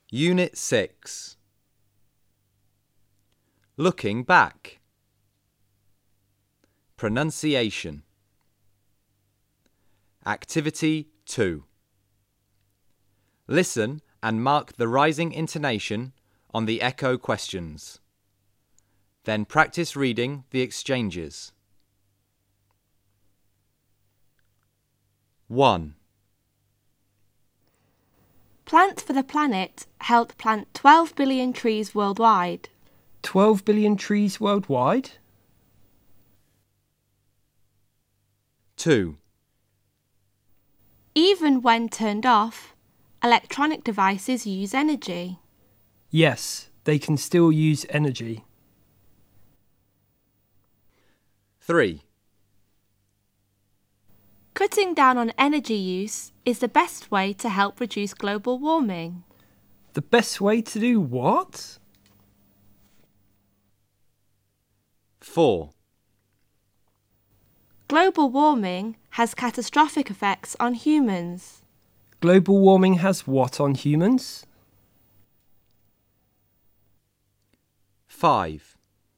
Unit 6. Looking back. Pronunciation. Activity 2. Listen and mark the rising intonation on the echo questions. Then practice reading the exchanges. 1. Plant for the Planet helped plant 12 billion trees worldwide. 12 billion trees worldwide? 2. Even when turned off, electronic devices use energy. Yes, they can still use energy. 3. Cutting down on energy use is the best way to help reduce global warming. The best way to do what? 4. Global warming has catastrophic effects on humans. Global warming has what on humans? 5.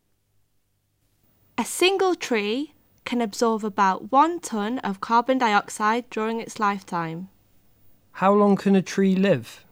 A single tree can absorb about 1 ton of carbon dioxide during its lifetime. How long can a tree live?